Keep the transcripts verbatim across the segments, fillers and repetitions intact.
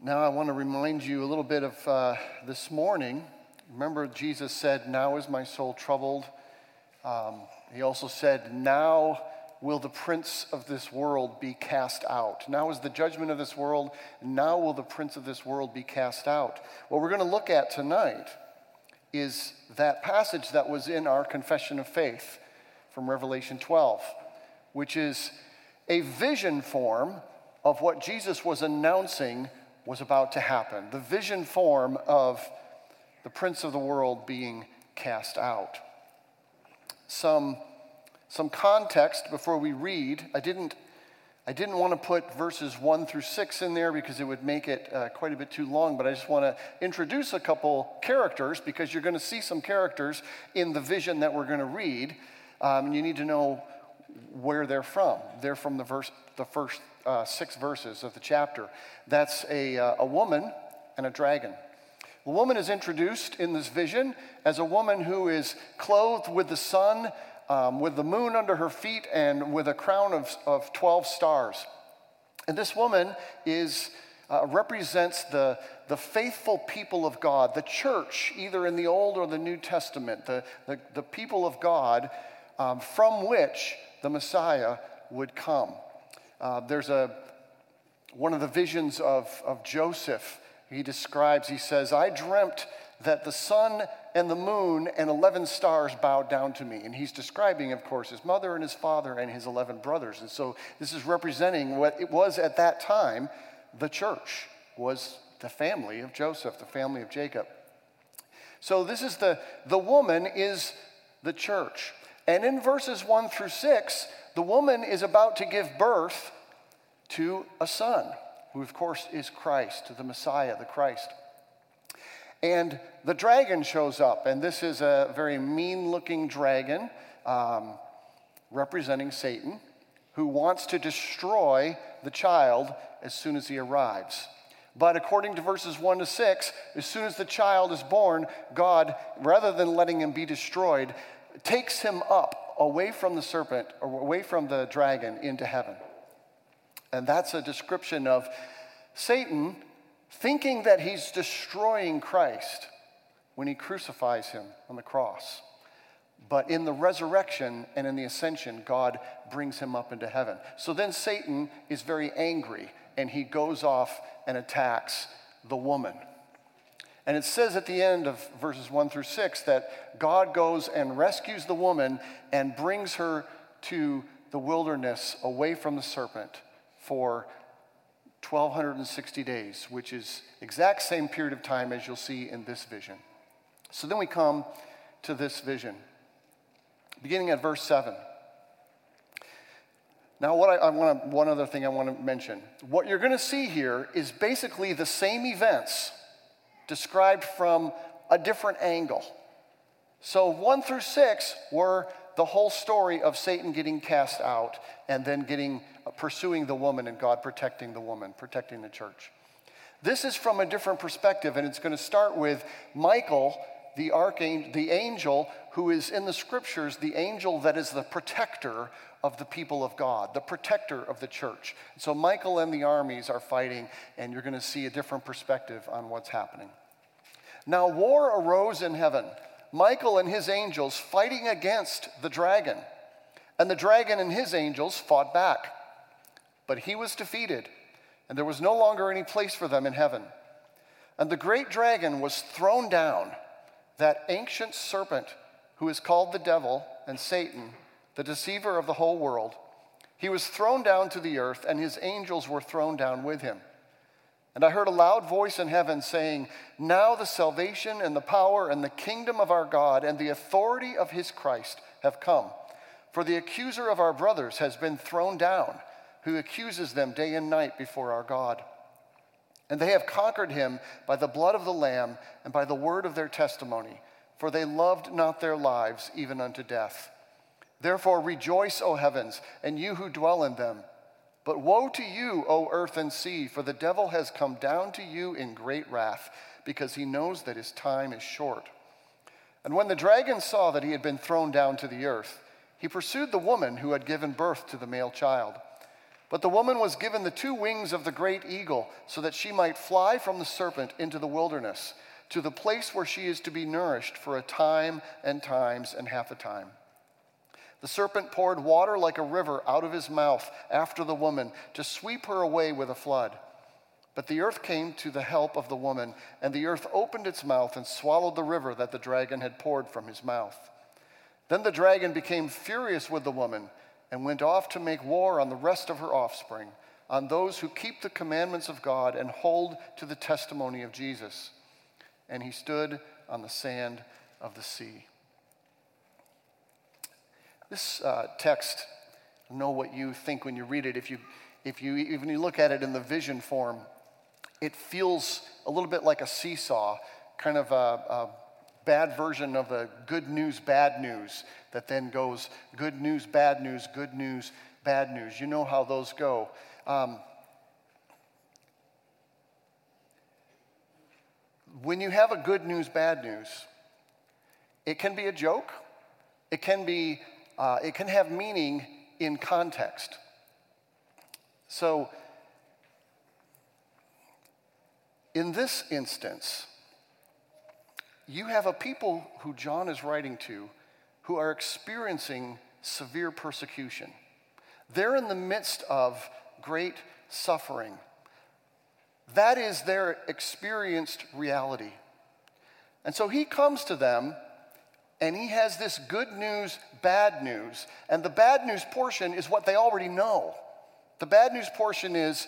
Now I want to remind you a little bit of uh, this morning. Remember, Jesus said, "Now is my soul troubled." Um, he also said, "Now will the prince of this world be cast out." Now is the judgment of this world. Now will the prince of this world be cast out. What we're going to look at tonight is that passage that was in our confession of faith from Revelation twelve, which is a vision form of what Jesus was announcing was about to happen. The vision form of the prince of the world being cast out. Some, some context before we read. I didn't, I didn't want to put verses one through six in there because it would make it uh, quite a bit too long, but I just want to introduce a couple characters because you're going to see some characters in the vision that we're going to read. Um, and you need to know where they're from. They're from the verse, the first uh, six verses of the chapter. That's a, uh, a woman and a dragon. The woman is introduced in this vision as a woman who is clothed with the sun, um, with the moon under her feet, and with a crown of, of twelve stars. And this woman is uh, represents the, the faithful people of God, the church, either in the Old or the New Testament, the, the, the people of God um, from which the Messiah would come. Uh, there's a one of the visions of, of Joseph. He describes, he says, "I dreamt that the sun and the moon and eleven stars bowed down to me." And he's describing, of course, his mother and his father and his eleven brothers. And so this is representing what it was at that time. The church was the family of Joseph, the family of Jacob. So this is the, the woman is the church. And in verses one through six, the woman is about to give birth to a son, who of course is Christ, the Messiah, the Christ. And the dragon shows up, and this is a very mean-looking dragon um, representing Satan, who wants to destroy the child as soon as he arrives. But according to verses one to six, as soon as the child is born, God, rather than letting him be destroyed, takes him up away from the serpent, or away from the dragon, into heaven. And that's a description of Satan thinking that he's destroying Christ when he crucifies him on the cross. But in the resurrection and in the ascension, God brings him up into heaven. So then Satan is very angry, and he goes off and attacks the woman. And it says at the end of verses one through six that God goes and rescues the woman and brings her to the wilderness away from the serpent for one thousand two hundred sixty days, which is exact same period of time as you'll see in this vision. So then we come to this vision, beginning at verse seven. Now, what I, I want to, one other thing I want to mention. What you're going to see here is basically the same events described from a different angle. So one through six were the whole story of Satan getting cast out and then getting uh, pursuing the woman and God protecting the woman, protecting the church. This is from a different perspective, and it's going to start with Michael, the archangel, the angel who is in the scriptures, the angel that is the protector of the people of God, the protector of the church. So Michael and the armies are fighting, and you're going to see a different perspective on what's happening. Now war arose in heaven, Michael and his angels fighting against the dragon. And the dragon and his angels fought back. But he was defeated, and there was no longer any place for them in heaven. And the great dragon was thrown down, that ancient serpent who is called the devil and Satan, the deceiver of the whole world. He was thrown down to the earth, and his angels were thrown down with him. And I heard a loud voice in heaven saying, "Now the salvation and the power and the kingdom of our God and the authority of his Christ have come. For the accuser of our brothers has been thrown down, who accuses them day and night before our God. And they have conquered him by the blood of the Lamb and by the word of their testimony, for they loved not their lives even unto death. Therefore rejoice, O heavens, and you who dwell in them. But woe to you, O earth and sea, for the devil has come down to you in great wrath, because he knows that his time is short." And when the dragon saw that he had been thrown down to the earth, he pursued the woman who had given birth to the male child. But the woman was given the two wings of the great eagle so that she might fly from the serpent into the wilderness, to the place where she is to be nourished for a time and times and half a time. The serpent poured water like a river out of his mouth after the woman to sweep her away with a flood. But the earth came to the help of the woman, and the earth opened its mouth and swallowed the river that the dragon had poured from his mouth. Then the dragon became furious with the woman and went off to make war on the rest of her offspring, on those who keep the commandments of God and hold to the testimony of Jesus. And he stood on the sand of the sea. This uh, text, I don't know what you think when you read it. If you, if you, even you look at it in the vision form, it feels a little bit like a seesaw, kind of a, a bad version of the good news, bad news, that then goes good news, bad news, good news, bad news. You know how those go. Um, when you have a good news, bad news, it can be a joke. It can be, uh, it can have meaning in context. So, in this instance, you have a people who John is writing to who are experiencing severe persecution. They're in the midst of great suffering. That is their experienced reality. And so he comes to them and he has this good news, bad news. And the bad news portion is what they already know. The bad news portion is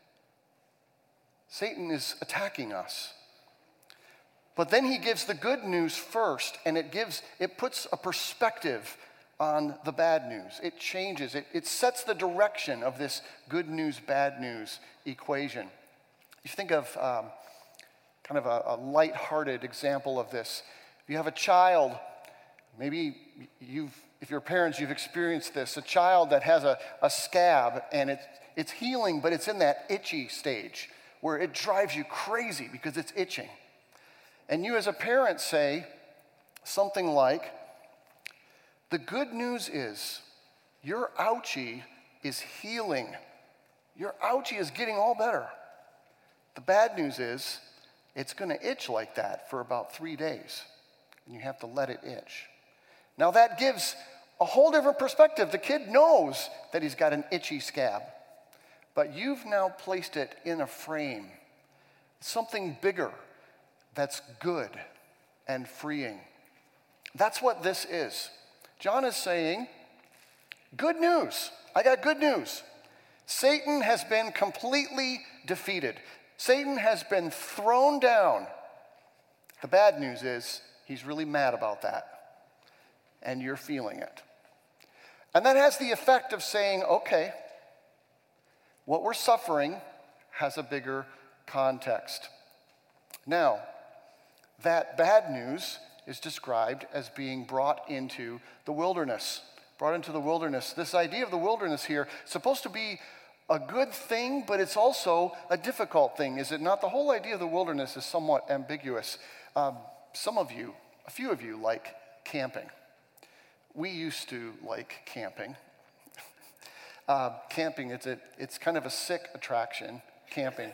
Satan is attacking us. But then he gives the good news first, and it gives, it puts a perspective on the bad news. It changes, it, it sets the direction of this good news, bad news equation. You think of um, kind of a, a lighthearted example of this. If you have a child, maybe you've, if you're parents, you've experienced this, a child that has a, a scab, and it's, it's healing, but it's in that itchy stage where it drives you crazy because it's itching. And you as a parent say something like, the good news is your ouchie is healing. Your ouchie is getting all better. The bad news is it's going to itch like that for about three days. And you have to let it itch. Now that gives a whole different perspective. The kid knows that he's got an itchy scab. But you've now placed it in a frame. Something bigger. That's good and freeing. That's what this is. John is saying, good news. I got good news. Satan has been completely defeated. Satan has been thrown down. The bad news is he's really mad about that. And you're feeling it. And that has the effect of saying, okay, what we're suffering has a bigger context. Now, that bad news is described as being brought into the wilderness. Brought into the wilderness. This idea of the wilderness here is supposed to be a good thing, but it's also a difficult thing, is it not? The whole idea of the wilderness is somewhat ambiguous. Um, some of you, a few of you like camping. We used to like camping. uh, camping, it's, a, it's kind of a sick attraction, camping.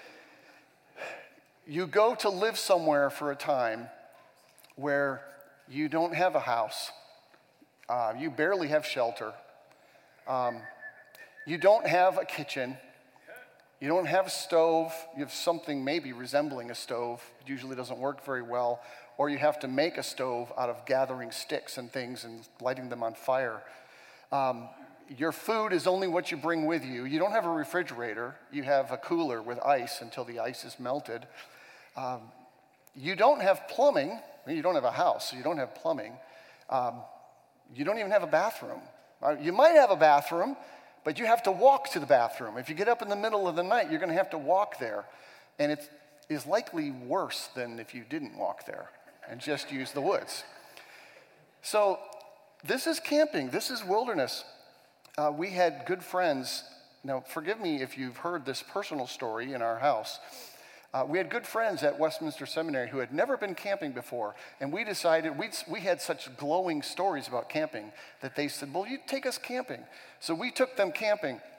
You go to live somewhere for a time where you don't have a house. Uh, you barely have shelter. Um, you don't have a kitchen. You don't have a stove. You have something maybe resembling a stove. It usually doesn't work very well. Or you have to make a stove out of gathering sticks and things and lighting them on fire. Um, your food is only what you bring with you. You don't have a refrigerator. You have a cooler with ice until the ice is melted. Um, you don't have plumbing. You don't have a house, so you don't have plumbing. Um, you don't even have a bathroom. Uh, you might have a bathroom, but you have to walk to the bathroom. If you get up in the middle of the night, you're going to have to walk there. And it is likely worse than if you didn't walk there and just use the woods. So this is camping. This is wilderness. Uh, we had good friends. Now, forgive me if you've heard this personal story in our house. Uh, we had good friends at Westminster Seminary who had never been camping before, and we decided, we we had such glowing stories about camping that they said, well, you take us camping. So we took them camping,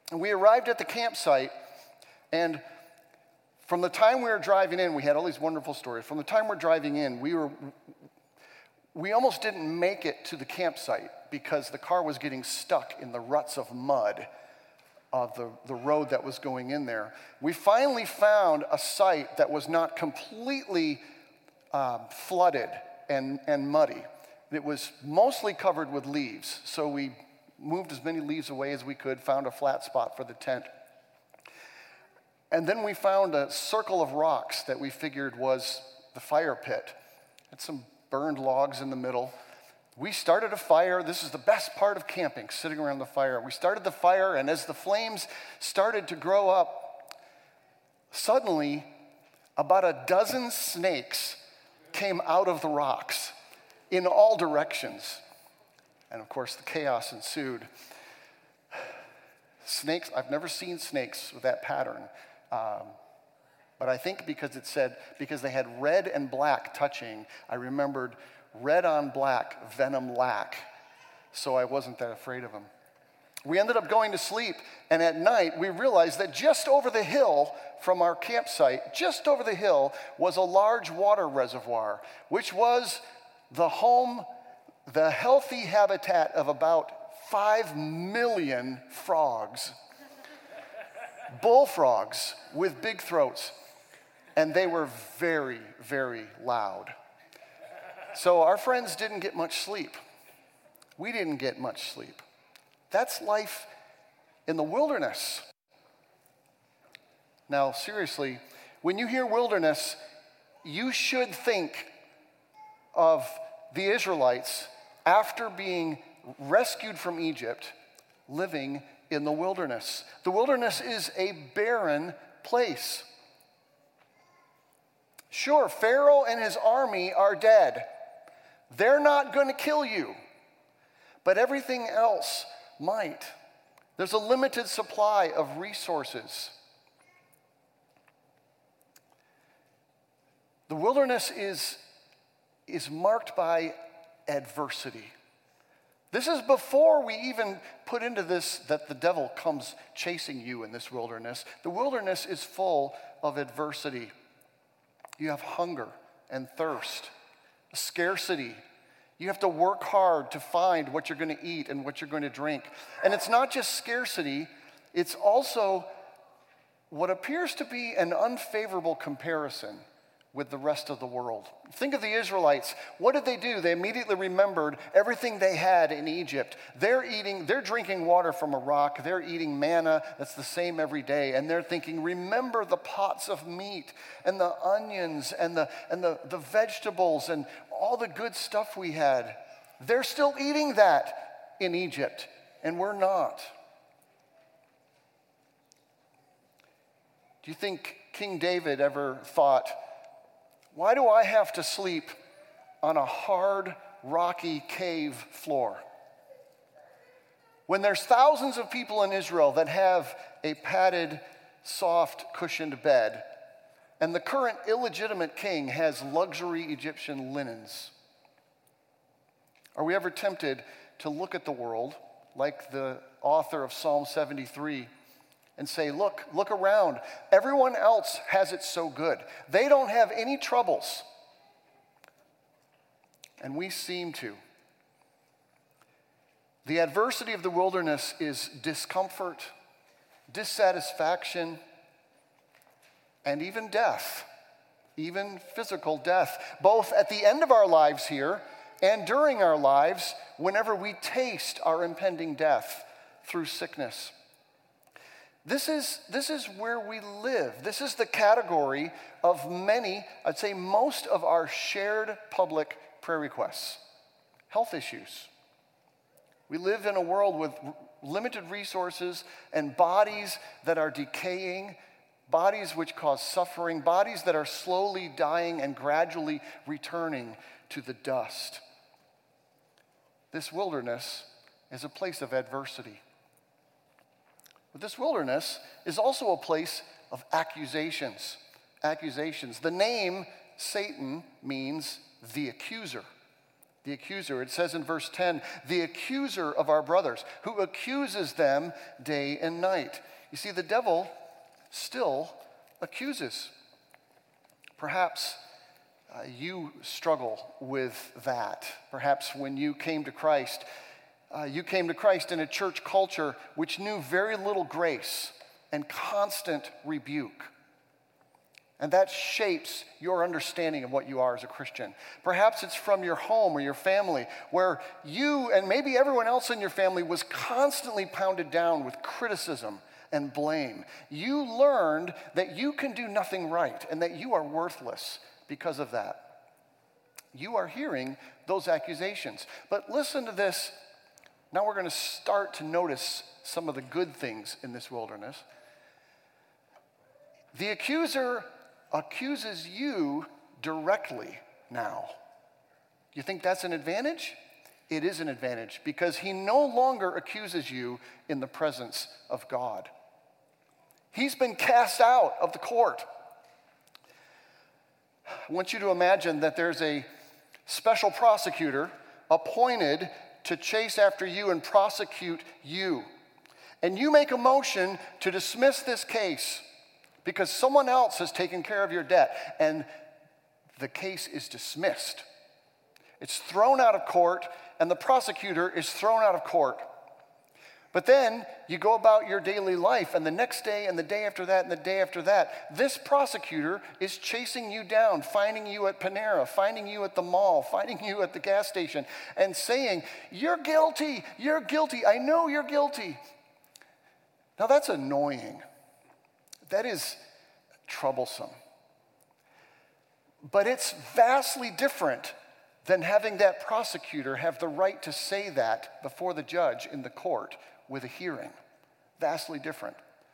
And we arrived at the campsite, and from the time we were driving in, we had all these wonderful stories. From the time we're driving in, we were we almost didn't make it to the campsite because the car was getting stuck in the ruts of mud of the, the road that was going in there. We finally found a site that was not completely uh, flooded and, and muddy. It was mostly covered with leaves, so we moved as many leaves away as we could, found a flat spot for the tent. And then we found a circle of rocks that we figured was the fire pit. Had some burned logs in the middle. We started a fire. This is the best part of camping, sitting around the fire. We started the fire, and as the flames started to grow up, suddenly about a dozen snakes came out of the rocks in all directions. And of course, the chaos ensued. Snakes, I've never seen snakes with that pattern. Um, but I think because it said, because they had red and black touching, I remembered red on black, venom lack. So I wasn't that afraid of them. We ended up going to sleep, and at night we realized that just over the hill from our campsite, just over the hill, was a large water reservoir, which was the home, the healthy habitat of about five million frogs. Bullfrogs with big throats. And they were very, very loud. So our friends didn't get much sleep. We didn't get much sleep. That's life in the wilderness. Now, seriously, when you hear wilderness, you should think of the Israelites after being rescued from Egypt, living in the wilderness. The wilderness is a barren place. Sure, Pharaoh and his army are dead. They're not going to kill you, but everything else might. There's a limited supply of resources. The wilderness is, is marked by adversity. This is before we even put into this that the devil comes chasing you in this wilderness. The wilderness is full of adversity. You have hunger and thirst, scarcity. You have to work hard to find what you're going to eat and what you're going to drink. And it's not just scarcity, it's also what appears to be an unfavorable comparison with the rest of the world. Think of the Israelites. What did they do? They immediately remembered everything they had in Egypt. They're eating, they're drinking water from a rock. They're eating manna that's the same every day. And they're thinking, remember the pots of meat and the onions and the, and the, the vegetables and all the good stuff we had. They're still eating that in Egypt, and we're not. Do you think King David ever thought, why do I have to sleep on a hard, rocky cave floor? When there's thousands of people in Israel that have a padded, soft, cushioned bed, and the current illegitimate king has luxury Egyptian linens. Are we ever tempted to look at the world like the author of Psalm seventy-three and say, look, look around. Everyone else has it so good. They don't have any troubles. And we seem to. The adversity of the wilderness is discomfort, dissatisfaction, and even death, even physical death, both at the end of our lives here and during our lives whenever we taste our impending death through sickness. This is, this is where we live. This is the category of many, I'd say most of our shared public prayer requests. Health issues. We live in a world with limited resources and bodies that are decaying, bodies which cause suffering, bodies that are slowly dying and gradually returning to the dust. This wilderness is a place of adversity. But this wilderness is also a place of accusations. Accusations. The name Satan means the accuser. The accuser. It says in verse ten, the accuser of our brothers, who accuses them day and night. You see, the devil still accuses. Perhaps uh, you struggle with that. Perhaps when you came to Christ, uh, you came to Christ in a church culture which knew very little grace and constant rebuke. And that shapes your understanding of what you are as a Christian. Perhaps it's from your home or your family, where you and maybe everyone else in your family was constantly pounded down with criticism and blame. You learned that you can do nothing right and that you are worthless because of that. You are hearing those accusations. But listen to this. Now we're going to start to notice some of the good things in this wilderness. The accuser accuses you directly now. You think that's an advantage? It is an advantage because he no longer accuses you in the presence of God. He's been cast out of the court. I want you to imagine that there's a special prosecutor appointed to chase after you and prosecute you. And you make a motion to dismiss this case because someone else has taken care of your debt, and the case is dismissed. It's thrown out of court, and the prosecutor is thrown out of court. But then you go about your daily life, and the next day, and the day after that, and the day after that, this prosecutor is chasing you down, finding you at Panera, finding you at the mall, finding you at the gas station, and saying, "You're guilty, you're guilty, I know you're guilty." Now that's annoying. That is troublesome. But it's vastly different than having that prosecutor have the right to say that before the judge in the court with a hearing. Vastly different.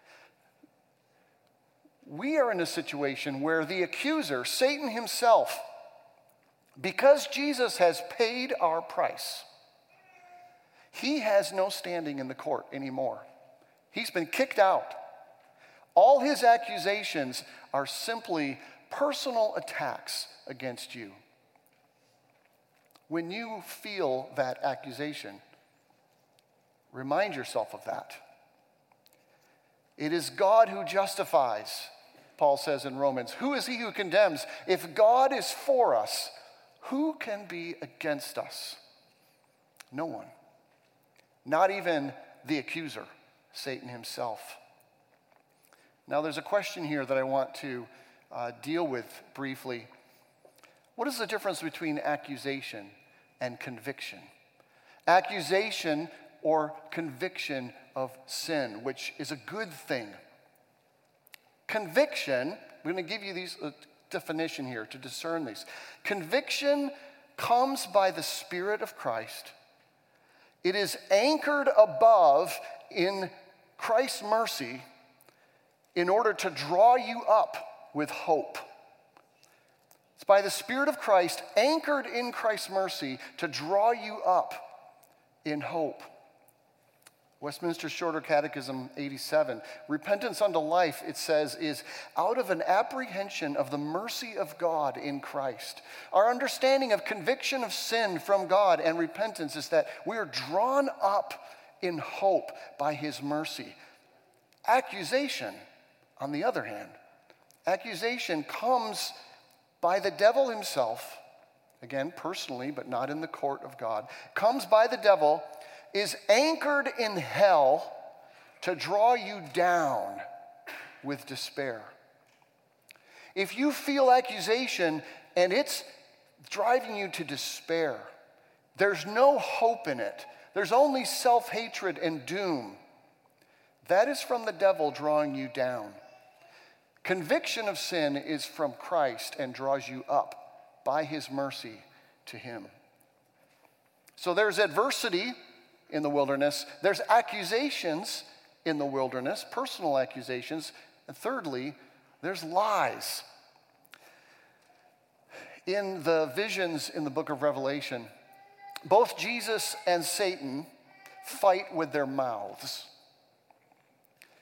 We are in a situation where the accuser, Satan himself, because Jesus has paid our price, he has no standing in the court anymore. He's been kicked out. All his accusations are simply personal attacks against you. When you feel that accusation, remind yourself of that. It is God who justifies, Paul says in Romans. Who is he who condemns? If God is for us, who can be against us? No one. Not even the accuser, Satan himself. Now, there's a question here that I want to uh, deal with briefly. What is the difference between accusation and conviction? Accusation or conviction of sin, which is a good thing. Conviction, we're going to give you these uh, definition here to discern these. Conviction comes by the Spirit of Christ. It is anchored above in Christ's mercy in order to draw you up with hope. It's by the Spirit of Christ, anchored in Christ's mercy, to draw you up in hope. Westminster Shorter Catechism eighty-seven. Repentance unto life, it says, is out of an apprehension of the mercy of God in Christ. Our understanding of conviction of sin from God and repentance is that we are drawn up in hope by his mercy. Accusation, on the other hand, accusation comes by the devil himself, again, personally, but not in the court of God, comes by the devil, is anchored in hell to draw you down with despair. If you feel accusation and it's driving you to despair, there's no hope in it. There's only self-hatred and doom. That is from the devil drawing you down. Conviction of sin is from Christ and draws you up by his mercy to him. So there's adversity in the wilderness. There's accusations in the wilderness, personal accusations. And thirdly, there's lies. In the visions in the book of Revelation, both Jesus and Satan fight with their mouths.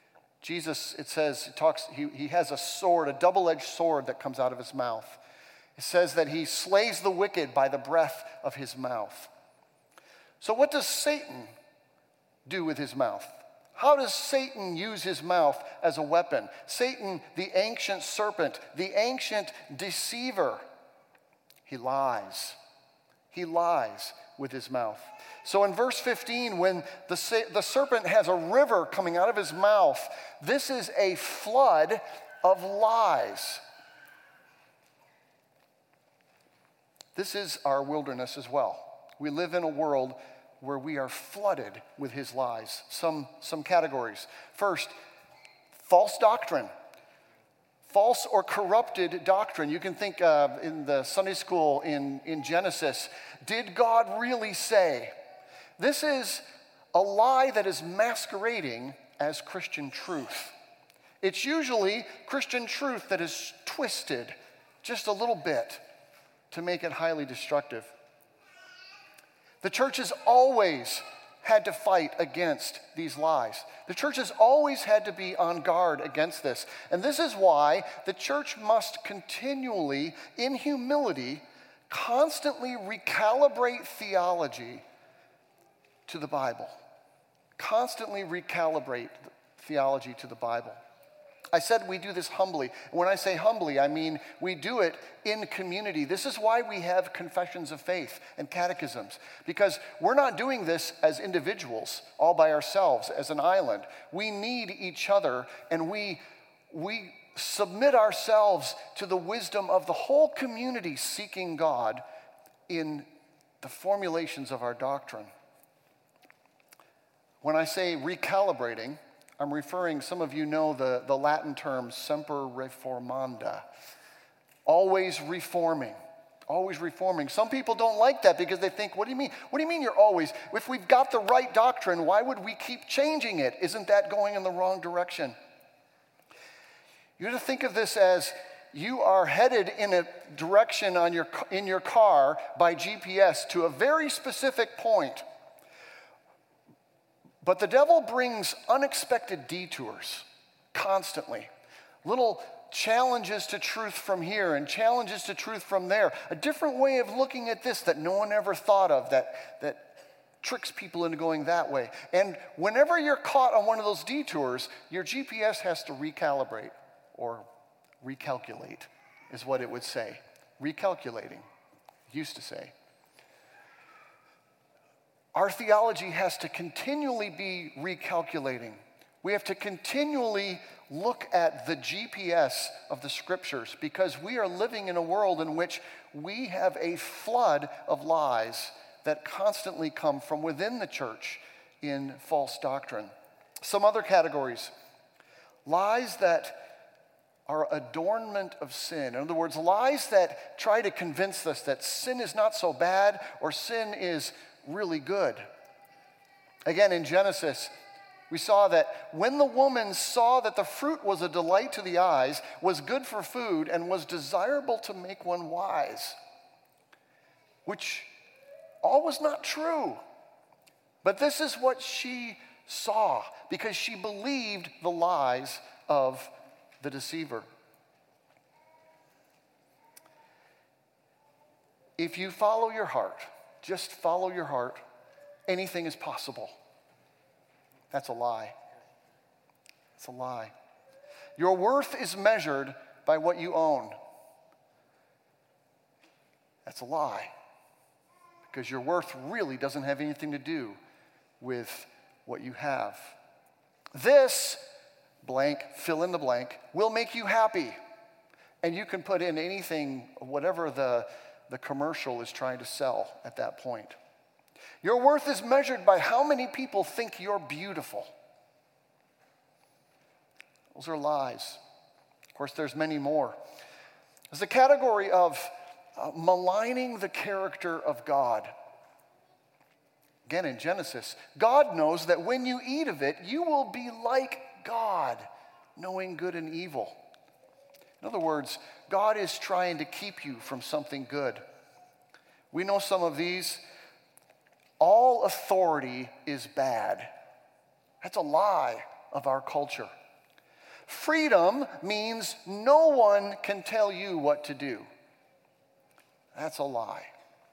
Jesus, it says, it talks, he, he has a sword, a double-edged sword that comes out of his mouth. It says that he slays the wicked by the breath of his mouth. So what does Satan do with his mouth? How does Satan use his mouth as a weapon? Satan, the ancient serpent, the ancient deceiver, he lies. He lies with his mouth. So in verse fifteen, when the, the serpent has a river coming out of his mouth, this is a flood of lies. This is our wilderness as well. We live in a world where we are flooded with his lies. Some, some categories. First, false doctrine. False or corrupted doctrine. You can think uh, in the Sunday school in, in Genesis, did God really say? This is a lie that is masquerading as Christian truth. It's usually Christian truth that is twisted just a little bit to make it highly destructive. The church has always had to fight against these lies. The church has always had to be on guard against this. And this is why the church must continually, in humility, constantly recalibrate theology to the Bible. Constantly recalibrate theology to the Bible. I said we do this humbly. When I say humbly, I mean we do it in community. This is why we have confessions of faith and catechisms, because we're not doing this as individuals, all by ourselves, as an island. We need each other, and we, we submit ourselves to the wisdom of the whole community seeking God in the formulations of our doctrine. When I say recalibrating, I'm referring, some of you know the, the Latin term semper reformanda, always reforming, always reforming. Some people don't like that because they think, what do you mean? What do you mean you're always? If we've got the right doctrine, why would we keep changing it? Isn't that going in the wrong direction? You have to think of this as you are headed in a direction on your, in your car by G P S to a very specific point. But the devil brings unexpected detours constantly. Little challenges to truth from here and challenges to truth from there. A different way of looking at this that no one ever thought of, that, that tricks people into going that way. And whenever you're caught on one of those detours, your G P S has to recalibrate or recalculate is what it would say. Recalculating, used to say. Our theology has to continually be recalculating. We have to continually look at the G P S of the scriptures because we are living in a world in which we have a flood of lies that constantly come from within the church in false doctrine. Some other categories. Lies that are adornment of sin. In other words, lies that try to convince us that sin is not so bad or sin is really good. Again, in Genesis, we saw that when the woman saw that the fruit was a delight to the eyes, was good for food, and was desirable to make one wise, which all was not true. But this is what she saw because she believed the lies of the deceiver. If you follow your heart, just follow your heart, anything is possible. That's a lie. It's a lie. Your worth is measured by what you own. That's a lie. Because your worth really doesn't have anything to do with what you have. This, blank, fill in the blank, will make you happy. And you can put in anything, whatever the The commercial is trying to sell at that point. Your worth is measured by how many people think you're beautiful. Those are lies. Of course, there's many more. There's a category of uh, maligning the character of God. Again, in Genesis, God knows that when you eat of it, you will be like God, knowing good and evil. In other words, God is trying to keep you from something good. We know some of these. All authority is bad. That's a lie of our culture. Freedom means no one can tell you what to do. That's a lie.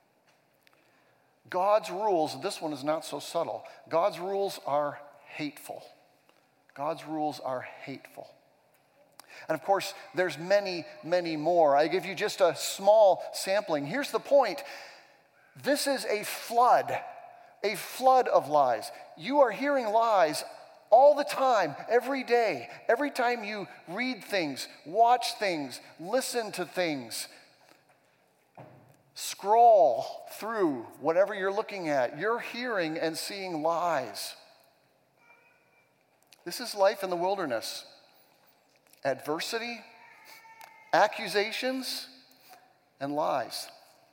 God's rules, this one is not so subtle. God's rules are hateful. God's rules are hateful. And of course, there's many, many more. I give you just a small sampling. Here's the point. This is a flood, a flood of lies. You are hearing lies all the time, every day. Every time you read things, watch things, listen to things, scroll through whatever you're looking at, you're hearing and seeing lies. This is life in the wilderness. Adversity, accusations, and lies.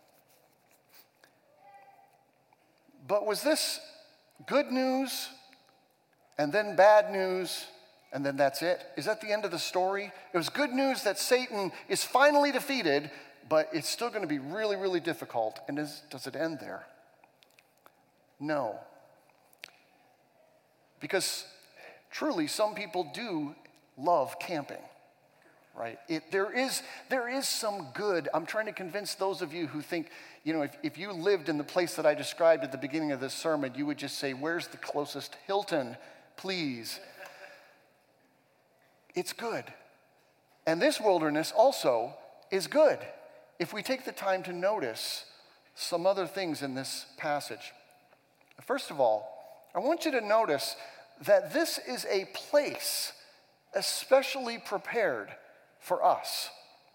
But was this good news and then bad news and then that's it? Is that the end of the story? It was good news that Satan is finally defeated, but it's still going to be really, really difficult. And is, does it end there? No. Because truly, some people do love camping, right? It, there is there is some good. I'm trying to convince those of you who think, you know, if, if you lived in the place that I described at the beginning of this sermon, you would just say, where's the closest Hilton, please? It's good. And this wilderness also is good if we take the time to notice some other things in this passage. First of all, I want you to notice that this is a place especially prepared for us.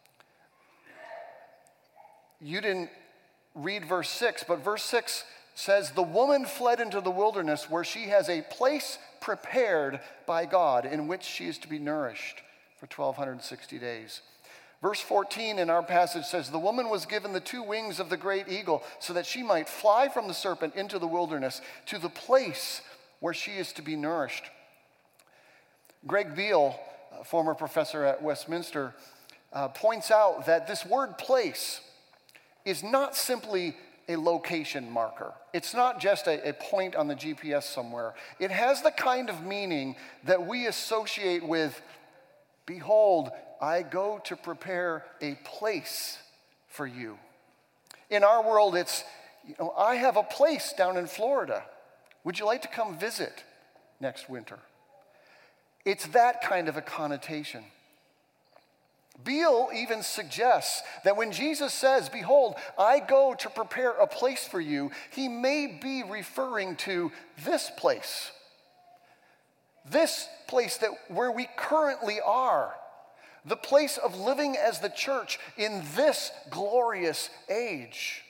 You didn't read verse six, but verse six says, the woman fled into the wilderness where she has a place prepared by God in which she is to be nourished for twelve sixty days. Verse fourteen in our passage says, the woman was given the two wings of the great eagle so that she might fly from the serpent into the wilderness to the place where she is to be nourished. Greg Beale, a former professor at Westminster, uh, points out that this word place is not simply a location marker. It's not just a, a point on the G P S somewhere. It has the kind of meaning that we associate with, behold, I go to prepare a place for you. In our world, it's, you know, I have a place down in Florida. Would you like to come visit next winter? It's that kind of a connotation. Beale even suggests that when Jesus says, behold, I go to prepare a place for you, he may be referring to this place. This place that where we currently are. The place of living as the church in this glorious age.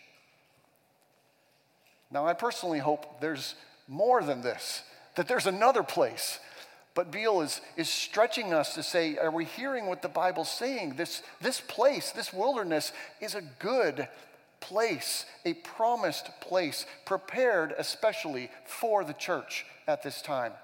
Now, I personally hope there's more than this, that there's another place. But Beale is, is stretching us to say, are we hearing what the Bible's saying? This, this place, this wilderness is a good place, a promised place, prepared especially for the church at this time.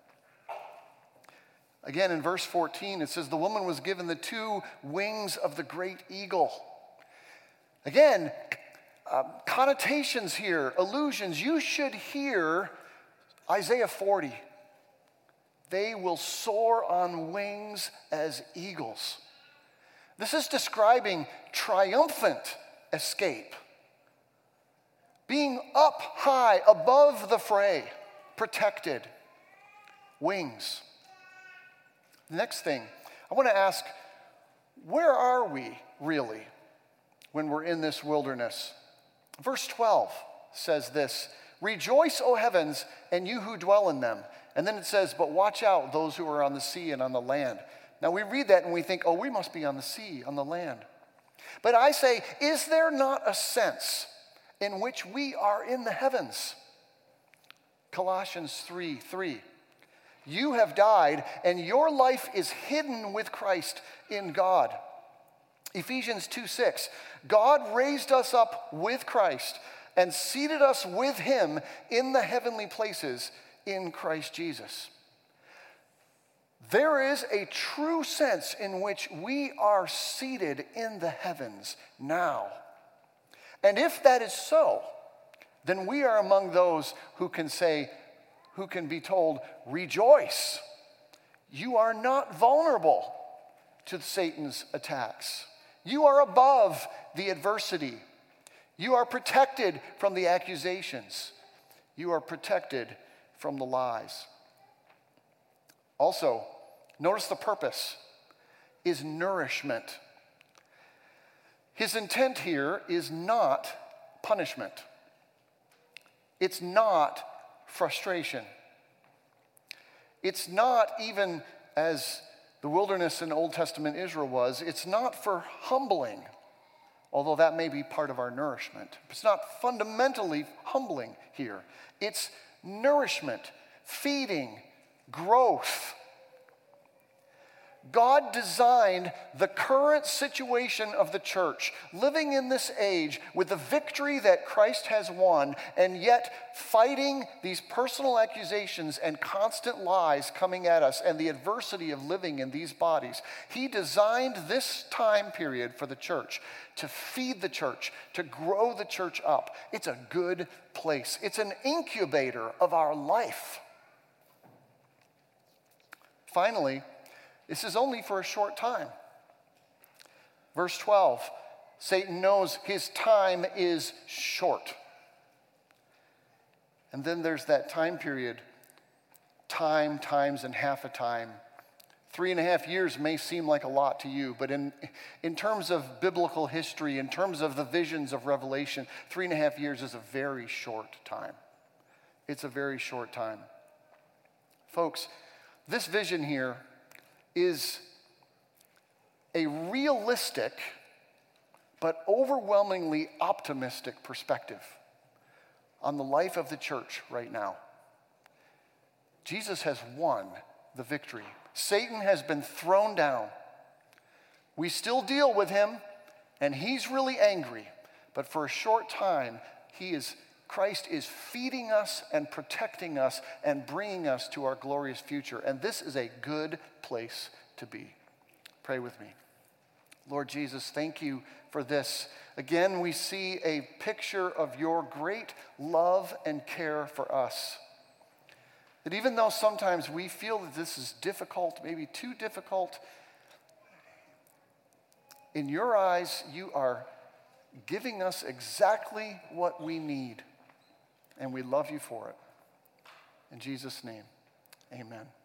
Again, in verse fourteen, it says, the woman was given the two wings of the great eagle. Again, uh, connotations here, allusions. You should hear Isaiah forty. They will soar on wings as eagles. This is describing triumphant escape. Being up high above the fray, protected. Wings. The next thing, I want to ask, where are we really when we're in this wilderness? Verse twelve says this, rejoice, O heavens, and you who dwell in them. And then it says, but watch out those who are on the sea and on the land. Now we read that and we think, oh, we must be on the sea, on the land. But I say, is there not a sense in which we are in the heavens? Colossians three three. You have died, and your life is hidden with Christ in God. Ephesians two six. God raised us up with Christ and seated us with him in the heavenly places in Christ Jesus. There is a true sense in which we are seated in the heavens now. And if that is so, then we are among those who can say, who can be told, rejoice. You are not vulnerable to Satan's attacks. You are above the adversity You are protected from the accusations. You are protected from the lies. Also, notice the purpose is nourishment. His intent here is not punishment. It's not frustration. It's not even as the wilderness in Old Testament Israel was, it's not for humbling, although that may be part of our nourishment. It's not fundamentally humbling here. It's nourishment, feeding, growth. God designed the current situation of the church, living in this age with the victory that Christ has won, and yet fighting these personal accusations and constant lies coming at us and the adversity of living in these bodies. He designed this time period for the church to feed the church, to grow the church up. It's a good place. It's an incubator of our life. Finally, this is only for a short time. Verse twelve, Satan knows his time is short. And then there's that time period, time, times, and half a time. Three and a half years may seem like a lot to you, but in, in terms of biblical history, in terms of the visions of Revelation, three and a half years is a very short time. It's a very short time. Folks, this vision here is a realistic but overwhelmingly optimistic perspective on the life of the church right now. Jesus has won the victory. Satan has been thrown down. We still deal with him, and he's really angry, but for a short time, he is Christ is feeding us and protecting us and bringing us to our glorious future. And this is a good place to be. Pray with me. Lord Jesus, thank you for this. Again, we see a picture of your great love and care for us. That even though sometimes we feel that this is difficult, maybe too difficult, in your eyes, you are giving us exactly what we need. And we love you for it. In Jesus' name, amen.